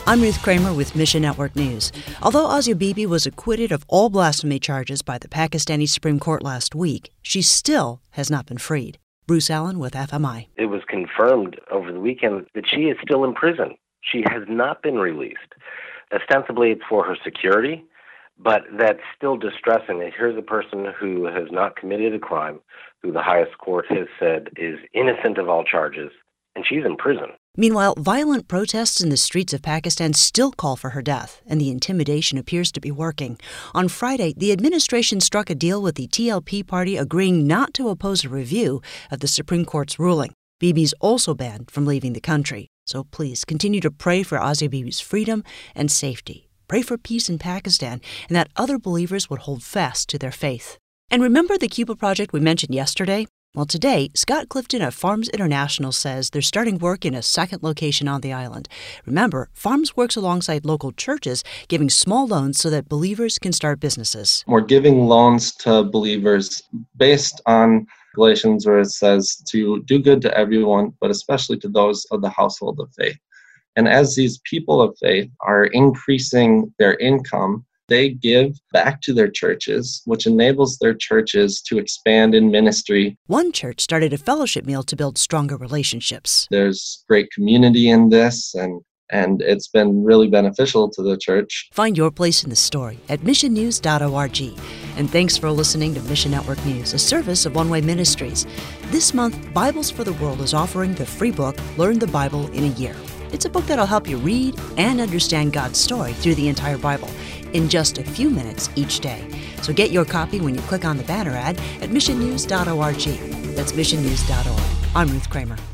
I'm Ruth Kramer with Mission Network News. Although Asia Bibi was acquitted of all blasphemy charges by the Pakistani Supreme Court last week, she still has not been freed. Bruce Allen with FMI. It was confirmed over the weekend that she is still in prison. She has not been released. Ostensibly, it's for her security, but that's still distressing. Here's a person who has not committed a crime, who the highest court has said is innocent of all charges, and she's in prison. Meanwhile, violent protests in the streets of Pakistan still call for her death, and the intimidation appears to be working. On Friday, the administration struck a deal with the TLP party agreeing not to oppose a review of the Supreme Court's ruling. Bibi's also banned from leaving the country. So please continue to pray for Asia Bibi's freedom and safety. Pray for peace in Pakistan and that other believers would hold fast to their faith. And remember the Cuba project we mentioned yesterday? Well, today, Scott Clifton at Farms International says they're starting work in a second location on the island. Remember, Farms works alongside local churches, giving small loans so that believers can start businesses. We're giving loans to believers based on Galatians, where it says to do good to everyone, but especially to those of the household of faith. And as these people of faith are increasing their income, they give back to their churches, which enables their churches to expand in ministry. One church started a fellowship meal to build stronger relationships. There's great community in this, and it's been really beneficial to the church. Find your place in the story at missionnews.org. And thanks for listening to Mission Network News, a service of One Way Ministries. This month, Bibles for the World is offering the free book, Learn the Bible in a Year. It's a book that'll help you read and understand God's story through the entire Bible in just a few minutes each day. So get your copy when you click on the banner ad at missionnews.org. That's missionnews.org. I'm Ruth Kramer.